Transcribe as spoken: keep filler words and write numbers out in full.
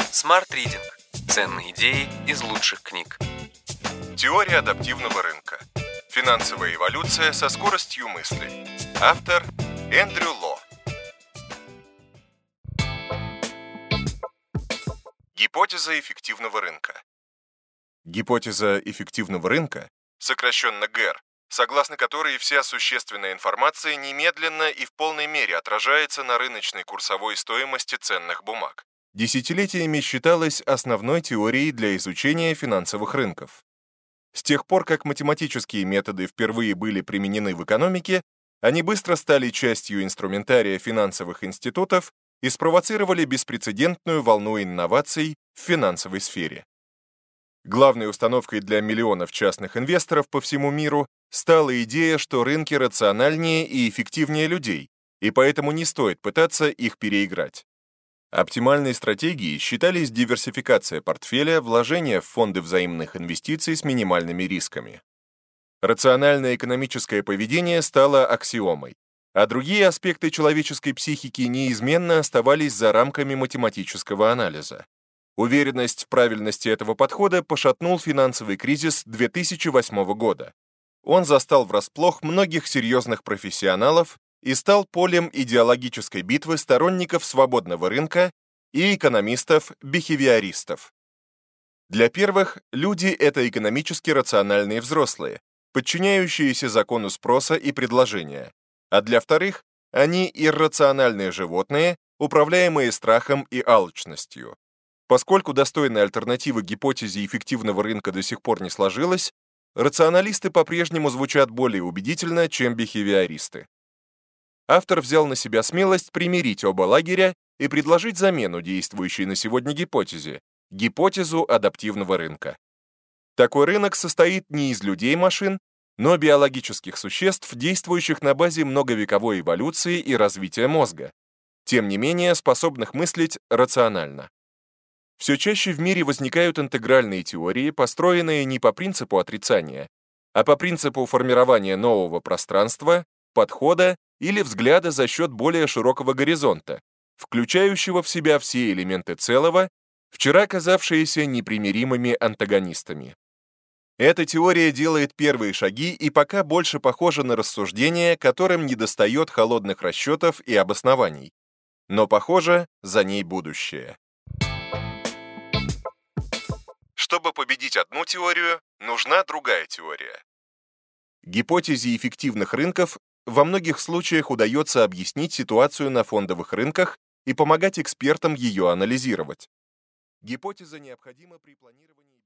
Smart Reading. Ценные идеи из лучших книг. Теория адаптивного рынка. Финансовая эволюция со скоростью мысли. Автор Эндрю Ло. Гипотеза эффективного рынка. Гипотеза эффективного рынка, сокращенно ГЭР, согласно которой вся существенная информация немедленно и в полной мере отражается на рыночной курсовой стоимости ценных бумаг, десятилетиями считалась основной теорией для изучения финансовых рынков. С тех пор, как математические методы впервые были применены в экономике, они быстро стали частью инструментария финансовых институтов и спровоцировали беспрецедентную волну инноваций в финансовой сфере. Главной установкой для миллионов частных инвесторов по всему миру стала идея, что рынки рациональнее и эффективнее людей, и поэтому не стоит пытаться их переиграть. Оптимальной стратегией считались диверсификация портфеля, вложение в фонды взаимных инвестиций с минимальными рисками. Рациональное экономическое поведение стало аксиомой, а другие аспекты человеческой психики неизменно оставались за рамками математического анализа. Уверенность в правильности этого подхода пошатнул финансовый кризис две тысячи восьмого года. Он застал врасплох многих серьезных профессионалов и стал полем идеологической битвы сторонников свободного рынка и экономистов-бихевиористов. Для первых, люди — это экономически рациональные взрослые, подчиняющиеся закону спроса и предложения, а для вторых, они иррациональные животные, управляемые страхом и алчностью. Поскольку достойной альтернативы гипотезе эффективного рынка до сих пор не сложилось, рационалисты по-прежнему звучат более убедительно, чем бихевиористы. Автор взял на себя смелость примирить оба лагеря и предложить замену действующей на сегодня гипотезе — гипотезу адаптивного рынка. Такой рынок состоит не из людей-машин, но биологических существ, действующих на базе многовековой эволюции и развития мозга, тем не менее способных мыслить рационально. Все чаще в мире возникают интегральные теории, построенные не по принципу отрицания, а по принципу формирования нового пространства, подхода или взгляда за счет более широкого горизонта, включающего в себя все элементы целого, вчера казавшиеся непримиримыми антагонистами. Эта теория делает первые шаги и пока больше похожа на рассуждения, которым недостает холодных расчетов и обоснований. Но, похоже, за ней будущее. Чтобы победить одну теорию, нужна другая теория. Гипотезе эффективных рынков во многих случаях удается объяснить ситуацию на фондовых рынках и помогать экспертам ее анализировать. Гипотеза необходима при планировании